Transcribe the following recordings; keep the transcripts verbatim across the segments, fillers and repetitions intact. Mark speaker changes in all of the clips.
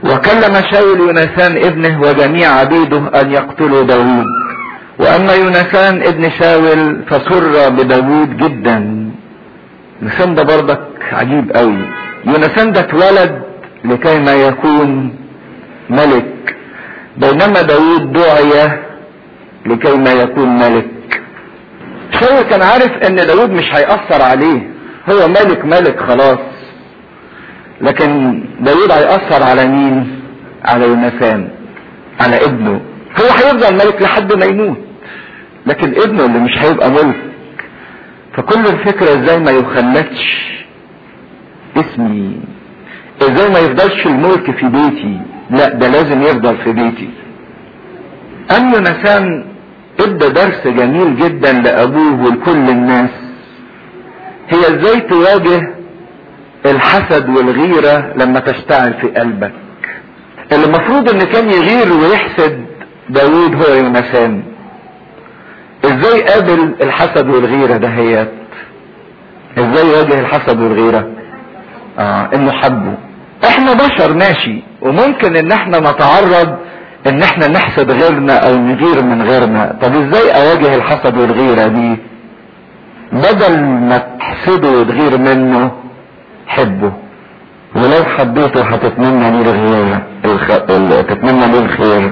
Speaker 1: وكلم شاول يوناثان ابنه وجميع عبيده ان يقتلوا داود. واما يوناثان ابن شاول فسر بداود جدا. يوناثان ده برضك عجيب قوي. يوناثان ده اتولد لكي ما يكون ملك، بينما داود دعي لكي ما يكون ملك. شاول كان عارف ان داود مش هيأثر عليه، هو ملك ملك خلاص، لكن داود هيأثر على مين؟ على يوناثان، على ابنه. هو هيفضل ملك لحد ما يموت، لكن ابنه اللي مش هيبقى ملك. فكل الفكرة ازاي ما يخلدش اسمي، ازاي ما يفضلش الملك في بيتي، لا ده لازم يفضل في بيتي. ام يوناثان ادى درس جميل جدا لابوه ولكل الناس، هي ازاي تواجه الحسد والغيرة لما تشتعل في قلبك. اللي المفروض ان كان يغير ويحسد داود هو يوناثان. ازاي قابل الحسد والغيرة دهيت؟ ازاي يواجه الحسد والغيرة؟ اه انه حبه. احنا بشر ماشي، وممكن ان احنا نتعرض ان احنا نحسد غيرنا او نغير من غيرنا. طب ازاي اواجه الحسد والغيرة دي؟ بدل ما تحسده وتغير منه حبه، ولو حبيته هتتمنى ليه الغيرة، الخ... تتمنى ليه الخير.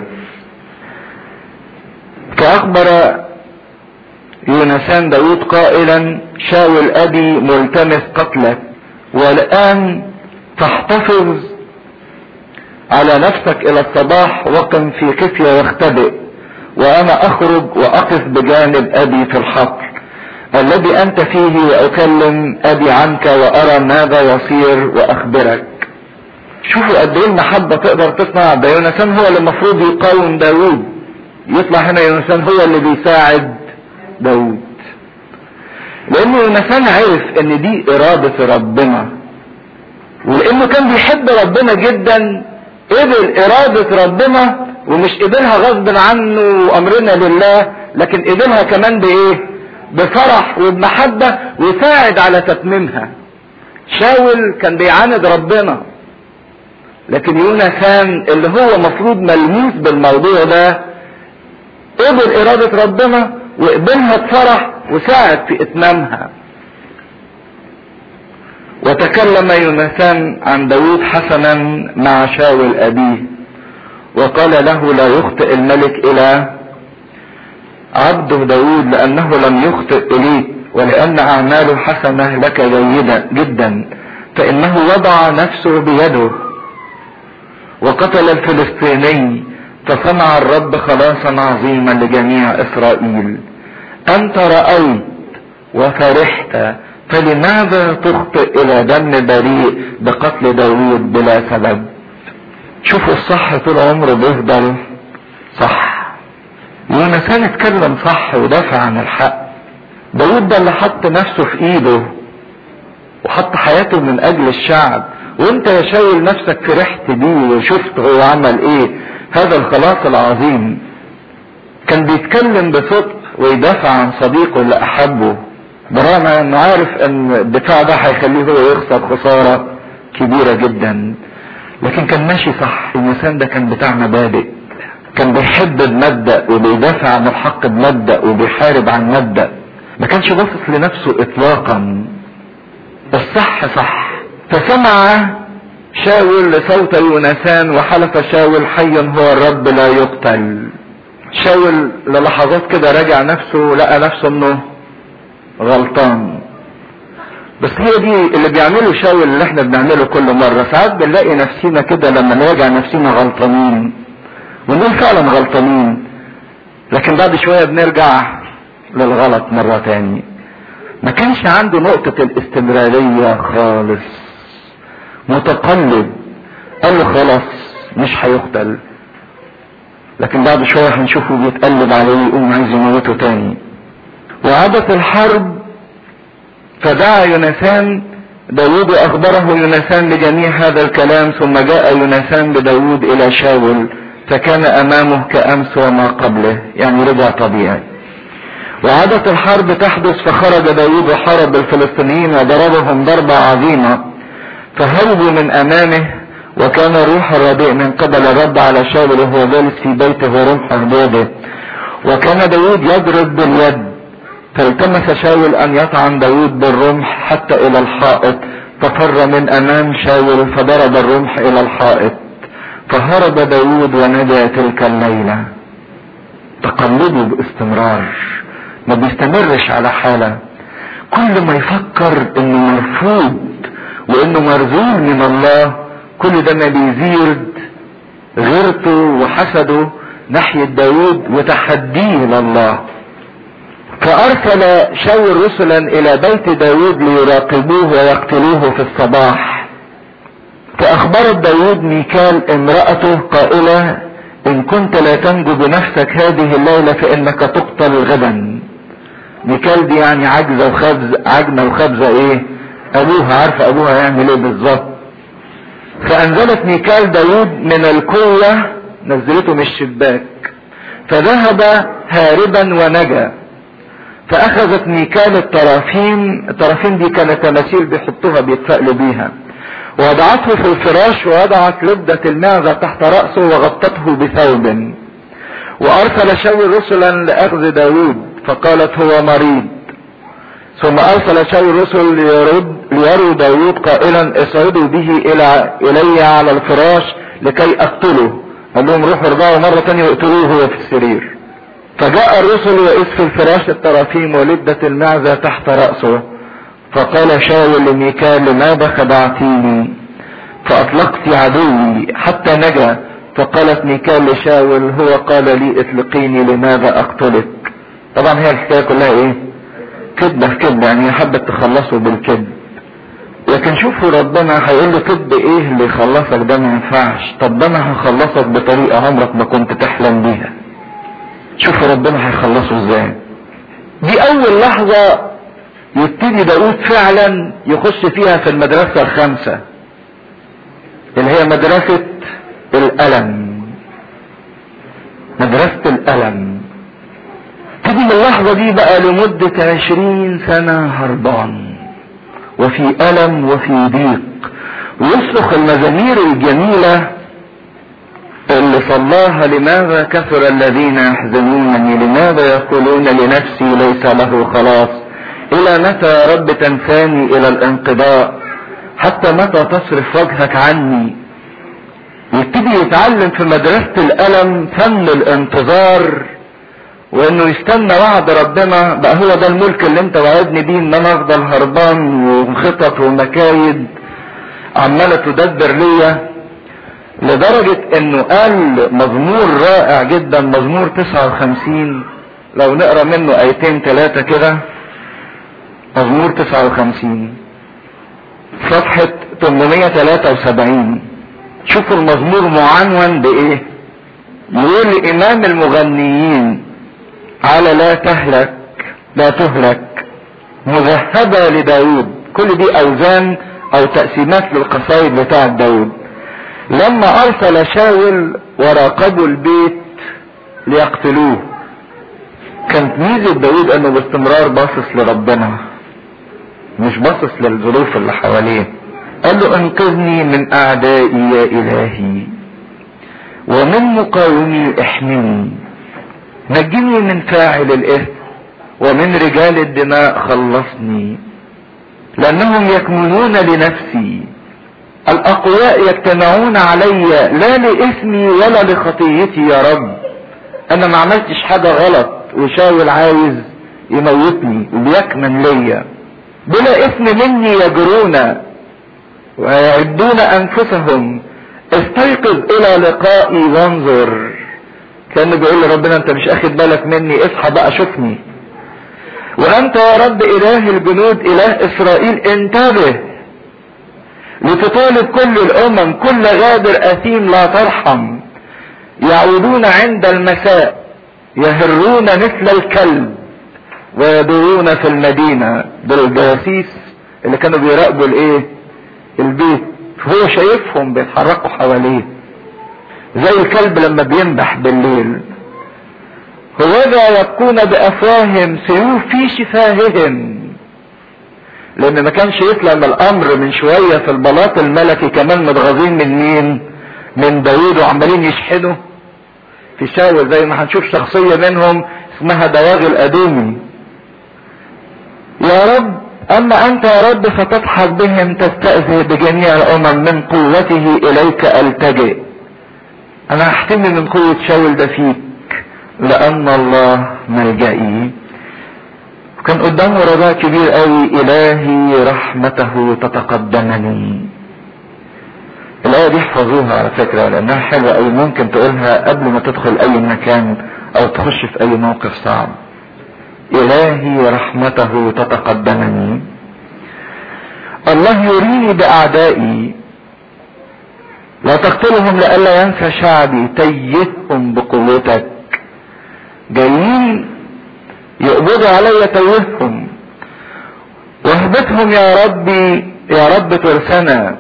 Speaker 1: فاخبر يوناثان داود قائلا شاول ابي ملتمس قتلك، والان تحتفظ على نفسك الى الصباح وقم في خفية واختبئ، وانا اخرج واقف بجانب ابي في الحقل الذي انت فيه، واكلم ابي عنك وارى ماذا يصير واخبرك. شوفوا قد ايه المحبة تقدر تصنع. ده يوناثان هو اللي المفروض يقاوم داود، يطلع هنا يوناثان هو اللي بيساعد داود، لان يوناثان عرف ان دي ارادة ربنا، ولانه كان بيحب ربنا جدا قبل ارادة ربنا، ومش قبلها غصب عنه وامرنا لله، لكن قبلها كمان بايه؟ بفرح وبمحبة، وساعد على تتميمها. شاول كان بيعاند ربنا، لكن يوناثان اللي هو مفروض ملموس بالموضوع ده قبل ارادة ربنا وقبلها بفرح وساعد في اتمامها. وتكلم يوناثان عن داود حسنا مع شاول ابيه، وقال له لا يخطئ الملك الى عبده داود، لانه لم يخطئ اليك، ولان اعماله حسنة لك جيدة جدا، فانه وضع نفسه بيده وقتل الفلسطيني، فصنع الرب خلاصا عظيما لجميع اسرائيل. انت رأيت وفرحت، فلماذا تخطئ الى دم بريء بقتل داود بلا سبب؟ شوفوا الصح طول عمره بيفضل صح. يوناثان اتكلم صح ودافع عن الحق. داود ده اللي حط نفسه في ايده وحط حياته من اجل الشعب، وانت يا شاول نفسك فرحت بيه وشفت هو عمل ايه، هذا الخلاص العظيم. كان بيتكلم بصدق ويدافع عن صديقه اللي احبه، برغم انه عارف ان الدفاع ده هيخليه هو يخسر خسارة كبيرة جدا، لكن كان ماشي صح. يوناثان ده كان بتاع مبادئ، كان بيحب بمبدأ وبيدافع عن الحق بمبدأ وبيحارب عن مبدأ، ما كانش باصص لنفسه اطلاقا. الصح صح. فسمع شاول صوت يوناثان وحلف شاول حي هو الرب لا يقتل. شاول للحظات كده راجع نفسه، لقى نفسه انه غلطان. بس هي دي اللي بيعمله شاول اللي احنا بنعمله كل مرة. ساعات بنلاقي نفسينا كده لما نراجع نفسينا غلطانين ونقول فعلا غلطانين، لكن بعد شوية بنرجع للغلط مرة تاني. ما كانش عنده نقطة الاستمرارية خالص، متقلب. قال له خلاص مش هيقتل، لكن بعد شوية هنشوفه بيتقلب عليه يقوم عايز يموته تاني. وعادت الحرب، فدعا يوناثان داود واخبره يوناثان بجميع هذا الكلام، ثم جاء يوناثان بداود الى شاول فكان امامه كامس وما قبله، يعني رجع طبيعي. وعادت الحرب تحدث، فخرج داود وحارب الفلسطينيين وضربهم ضربة عظيمة، فهربوا من امامه وكان الروح الرديء من قبل الرب على شاول وهو جالس في بيته ورمحه بيده. وكان داود يضرب باليد، فالتمس شاول ان يطعن داود بالرمح حتى الى الحائط، ففر من امام شاول فضرب الرمح الى الحائط، فهرب داود ونجا تلك الليلة. تقلبه باستمرار، ما بيستمرش على حالة. كل ما يفكر انه مرفوض وانه مرزول من الله، كل ده ما بيزيد غيرته وحسده ناحية داود وتحديه لله. فارسل شاول رسلا الى بيت داود ليراقبوه ويقتلوه في الصباح. فاخبرت داود ميكال امرأته قائلة: ان كنت لا تنجو بنفسك هذه الليلة فانك تقتل غدا. ميكال دي يعني عجزة وخبز، عجنة وخبزة ايه ابوها، عارفة ابوها يعمل ايه بالظبط. فانزلت ميكال داود من القوة، نزلته من الشباك، فذهب هاربا ونجا. فاخذت ميكال الطرافين، الطرافين دي كانت تماثيل بيحطوها بيتفائلوا بيها، ووضعته في الفراش، ووضعت لبدة المعزة تحت رأسه وغطته بثوب. وارسل شاول رسلا لاخذ داود، فقالت هو مريض. ثم ارسل شاول رسل ليرد ليروا داود قائلا: اصعدوا به الى الي على الفراش لكي اقتله. قال لهم روحوا ارجعوا مرة تانية واقتلوه وهو في السرير. فجاء الرسل وإذ في الفراش الطرافيم ولبدة المعزة تحت رأسه. فقال شاول لميكال: لماذا خدعتيني فاطلقت عدوي حتى نجا؟ فقالت ميكال لشاول: هو قال لي اطلقيني لماذا اقتلك. طبعا هي الحكاية كلها ايه؟ كذبة في كذبة، يعني حبت تخلصه بالكذب. لكن شوفوا ربنا هيقول له كذب ايه اللي يخلصك ده؟ ما ينفعش. طب ده انا هخلصك بطريقة عمرك ما كنت تحلم بيها. شوفوا ربنا هيخلصه ازاي. دي اول لحظة يبتدي داود فعلا يخش فيها في المدرسة الخامسة اللي هي مدرسة الألم. مدرسة الألم تيجي من اللحظة دي بقى لمدة عشرين سنة هربان وفي ألم وفي ضيق، ويصرخ المزامير الجميلة اللي صلاها: لماذا كثر الذين يحزنونني، لماذا يقولون لنفسي ليس له خلاص، الى متى يا رب تنساني الى الانقضاء، حتى متى تصرف وجهك عني. يبتدي يتعلم في مدرسة الألم فن الانتظار، وانه يستنى وعد ربنا. بقى هو ده الملك اللي انت وعدني بيه، ان انا افضل هربان وخطط ومكايد عمالة تدبر ليا. لدرجة انه قال مزمور رائع جدا، مزمور تسعة وخمسين، لو نقرأ منه ايتين ثلاثة كده. مزمور تسعة وخمسين صفحة ثمانمائة وثلاثة وسبعين. شوفوا المزمور معنون بايه؟ يقول امام المغنيين: على لا تهلك لا تهلك مذهبة لداود. كل دي اوزان او تقسيمات للقصائد بتاعة داود. لما ارسل شاول وراقبوا البيت ليقتلوه، كانت ميزة داود انه باستمرار باصص لربنا، مش باصص للظروف اللي حواليه. قال له: انقذني من اعدائي يا الهي، ومن مقاومي احمني، نجني من فاعل الاثم، ومن رجال الدماء خلصني، لانهم يكمنون لنفسي، الاقوياء يجتمعون علي، لا لاسمي ولا لخطيتي يا رب. انا ما عملتش حاجة غلط، وشاول عايز يموتني وبيكمن ليا. بلا اسم مني يجرون ويعدون انفسهم، استيقظ الى لقائي وانظر. كان بيقول لربنا: انت مش اخد بالك مني؟ اصحى بقى شوفني. وانت يا رب اله الجنود اله اسرائيل انتبه، لتطالب كل الامم، كل غادر اثيم لا ترحم. يعودون عند المساء، يهرون مثل الكلب، ويدورون في المدينة. دول الجواسيس اللي كانوا بيراقبوا الايه؟ البيت. هو شايفهم بيتحركوا حواليه زي الكلب لما بينبح بالليل. هوذا يبكون بافواههم، سيوف في شفاههم، لان ما كانش يسلم الامر من شوية في البلاط الملكي كمان متغاظين من مين؟ من داوود وعمالين يشحنوا في شاول، زي ما هنشوف شخصية منهم اسمها دواغي الادومي. يا رب اما انت يا رب فتضحك بهم تستأذي بجميع الامم، من قوته اليك التجئ. انا هحتمي من قوة شاول ده فيك لان الله ملجئي. كان قدامه رجاء كبير قوي، الهي رحمته تتقدمني. الايه دي احفظوها على فكرة لانها حلوة قوي، ممكن تقولها قبل ما تدخل اي مكان او تخش في اي موقف صعب. الهي رحمته تتقدمني. الله يريني باعدائي، لا تقتلهم لئلا ينسى شعبي، تيههم بقوتك. جايين يقبضوا علي، تيههم واهبطهم يا ربي يا رب ترسنا.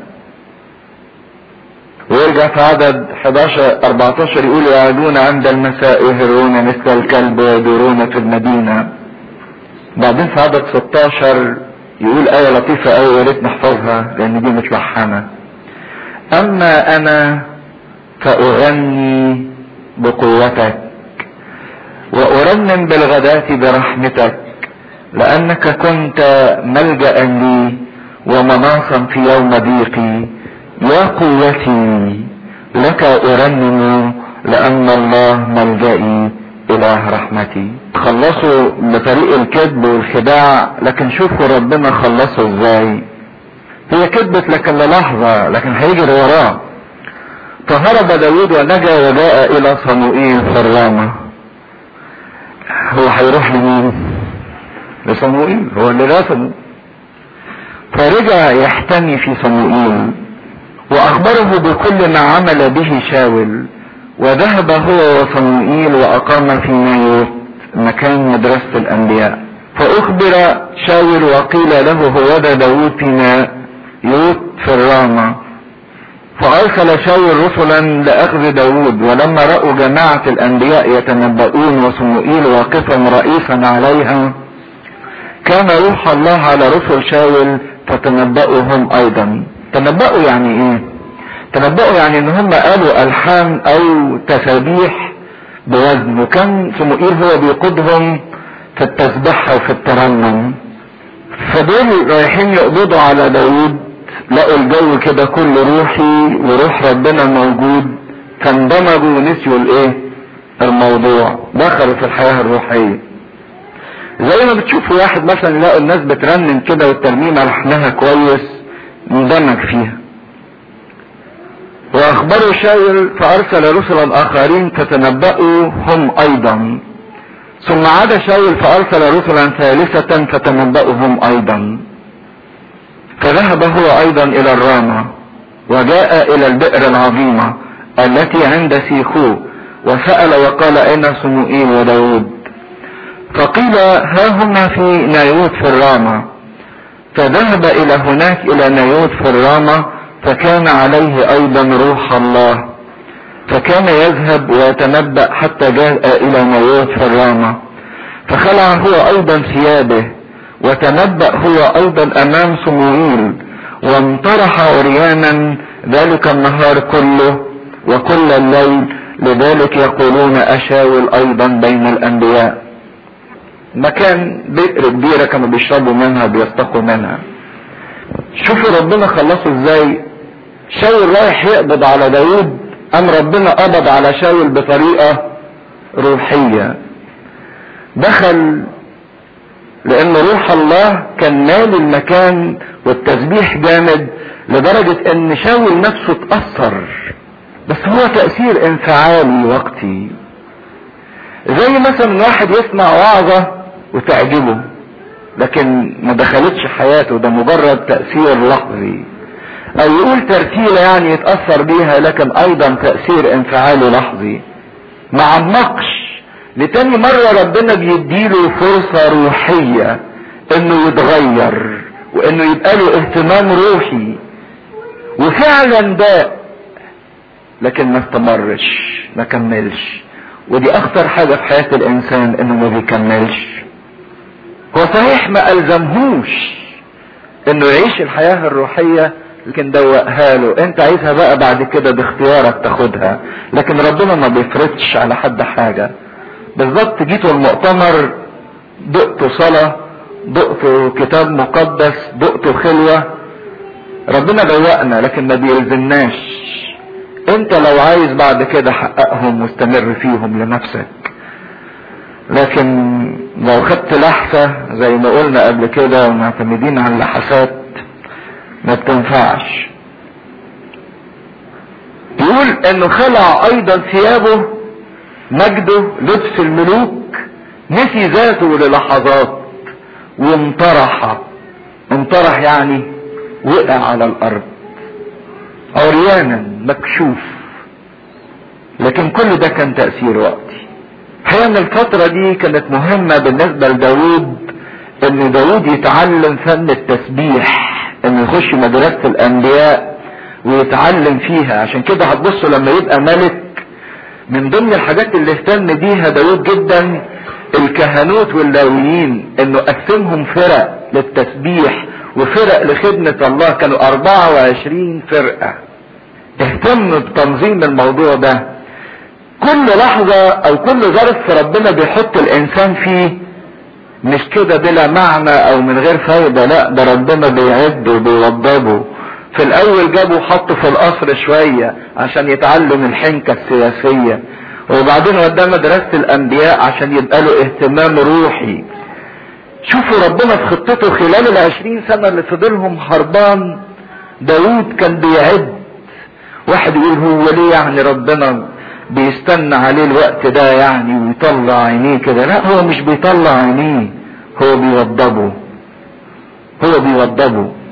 Speaker 1: ويرجع في عدد حداشر اربعتاشر يقول يعدون عند المساء يهرون مثل الكلب ويدورون في المدينة. بعدين في عدد ستاشر يقول آية لطيفة قوي يا ريت نحفظها لأن دي متلحنة. أما أنا فأغني بقوتك وأرنم بالغداة برحمتك، لأنك كنت ملجأ لي ومناصا في يوم ضيقي. يا قوتي لك أرنم لأن الله ملجئي إله رحمتي. خلصوا بطريق الكذب والخداع، لكن شوفوا ربنا خلصوا ازاي. هي كذبت لكن للحظة، لكن هيجري وراه. فهرب داود ونجا وجاء إلى صموئيل في الرامة. هو هيروح لمين؟ لصموئيل، هو اللي رسمه. فرجع يحتمي في صموئيل واخبره بكل ما عمل به شاول، وذهب هو وصموئيل واقام في نايوت مكان مدرسة الانبياء. فاخبر شاول وقيل له هوذا داود في نايوت في الرامة. فارسل شاول رسلا لاخذ داود، ولما رأوا جماعة الانبياء يتنبؤون وصموئيل واقفا رئيسا عليها، كان روح الله على رسل شاول فتنبؤوا هم ايضا. تنبؤوا يعني ايه؟ تنبؤوا يعني ان هم قالوا الحان او تسابيح بوزن، وكان صموئيل هو بيقودهم في التسبيح وفي الترنم. فدول رايحين يقبضوا على داود، لقوا الجو كده كله روحي وروح ربنا موجود، فاندمجوا ونسيوا الايه؟ الموضوع، دخلوا في الحياة الروحية. زي ما بتشوفوا واحد مثلا يلاقوا الناس بترنم كده والترنيمة لحنها كويس اندمج فيها. واخبروا شاول فارسل رسلا اخرين فتنبأوا هم ايضا، ثم عاد شاول فارسل رسلا ثالثة فتنبأوا هم ايضا. فذهب هو ايضا الى الرامة وجاء الى البئر العظيمة التي عند سيخو، وسأل وقال اين صموئيل وداود؟ فقيل ها هما في نايوت في الرامة. فذهب الى هناك الى نايوت في الرامة، فكان عليه ايضا روح الله، فكان يذهب ويتنبأ حتى جاء الى نايوت في الرامة. فخلع هو ايضا ثيابه وتنبأ هو ايضا امام صموئيل، وانطرح عريانا ذلك النهار كله وكل الليل. لذلك يقولون اشاول ايضا بين الانبياء. مكان بئر كبيرة كانوا بيشربوا منها بيستقوا منها. شوفوا ربنا خلصوا ازاي. شاول رايح يقبض على داود، ام ربنا قبض على شاول بطريقة روحية. دخل لان روح الله كان مال المكان والتسبيح جامد لدرجة ان شاول نفسه اتأثر، بس هو تأثير انفعالي وقتي. زي مثلا واحد يسمع وعظة وتعجبه لكن ما دخلتش حياته، ده مجرد تأثير لحظي. او يقول ترتيلة يعني يتأثر بيها لكن ايضا تأثير انفعالي لحظي، ما عمقش. لتاني مرة ربنا بيديله فرصة روحية انه يتغير وانه يبقى له اهتمام روحي، وفعلا ده لكن ما استمرش، ما كملش. ودي اخطر حاجة في حياة الانسان انه ما بيكملش. هو صحيح ما الزمهوش انه يعيش الحياة الروحية، لكن دوقها له. انت عايزها بقى بعد كده باختيارك تاخدها، لكن ربنا ما بيفرضش على حد حاجة. بالظبط جيتوا المؤتمر دقتوا صلاة، دقتوا كتاب مقدس، دقتوا خلوة، ربنا دوقنا لكن ما بيلزمناش. انت لو عايز بعد كده حققهم واستمر فيهم لنفسك، لكن لو خدت لحسة زي ما قلنا قبل كده ومعتمدين على اللحسات ما بتنفعش. يقول انه خلع ايضا ثيابه مجده لبس الملوك، نسي ذاته للحظات وانطرح. انطرح يعني وقع على الارض عريانا مكشوف. لكن كل ده كان تأثير وقتي. الحقيقة ان الفترة دي كانت مهمة بالنسبة لداود، ان داود يتعلم فن التسبيح، انه يخش مدرسة الانبياء ويتعلم فيها. عشان كده هتبصوا لما يبقى ملك من ضمن الحاجات اللي اهتم بيها داود جدا الكهنوت واللاويين، انه قسمهم فرق للتسبيح وفرق لخدمة الله. كانوا اربعة وعشرين فرقة. اهتم بتنظيم الموضوع ده. كل لحظة او كل ظرف ربنا بيحط الانسان فيه مش كده بلا معنى او من غير فايدة، لا ده ربنا بيعد وبيوضبه. في الاول جابه حطه في القصر شوية عشان يتعلم الحنكة السياسية، وبعدين وداه مدرسة الانبياء عشان يبقى له اهتمام روحي. شوفوا ربنا في خطته خلال العشرين سنة اللي فضلهم هربان داود كان بيعد. واحد يقول هو ليه يعني ربنا بيستنى عليه الوقت ده يعني ويطلع عينيه كده؟ لا، هو مش بيطلع عينيه، هو بيوضبه، هو بيوضبه.